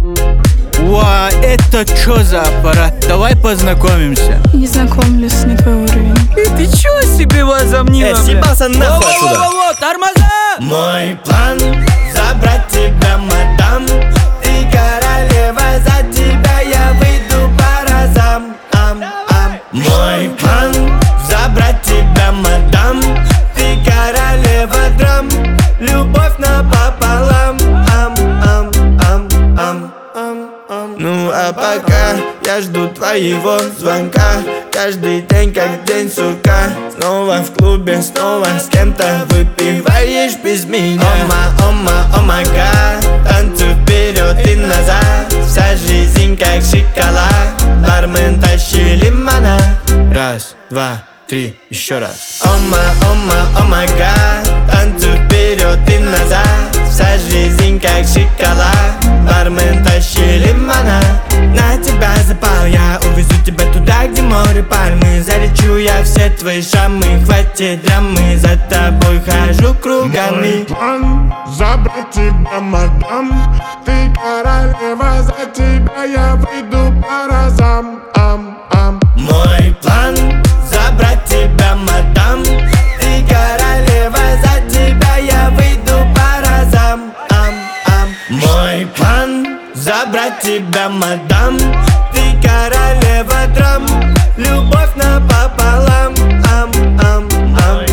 Ва, это чё за аппарат? Давай познакомимся. Не знакомлюсь, не твой уровень. Ты чё себе возомнила, бля? съебался нахуй отсюда. Во-во-во-во, тормоза! Мой план забрать тебя, мадам. Ты королева, за тебя я выйду по разам. Мой план забрать тебя, мадам. Ты королева драм. Любовь напополам. Ну а пока я жду твоего звонка. Каждый день как день, сука. Снова в клубе, снова с кем-то выпиваешь без меня. О май гад, танцуй вперед и назад. Вся жизнь как шоколад. Бармен тащи лимонад. Раз, два, три, еще раз. О май гад, танцуй вперед и назад. Вся жизнь как шоколад. Бармен тащи лимонад. На тебя запал, я увезу тебя туда, где море пальмы. Залечу я все твои шрамы. Хватит драмы, за тобой хожу кругами. Мой план забрать тебя, мадам. Ты королева, за тебя я выйду по разам. Мой план забрать тебя, мадам. Ты королева, за тебя я выйду по разам. Мой план забрать тебя, мадам. Ты королева драм. Любовь напополам.